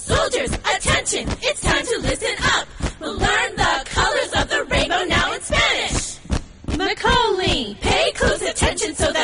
Soldiers, attention, it's time to listen up. We'll learn the colors of the rainbow now in Spanish. Macaulay, pay close attention so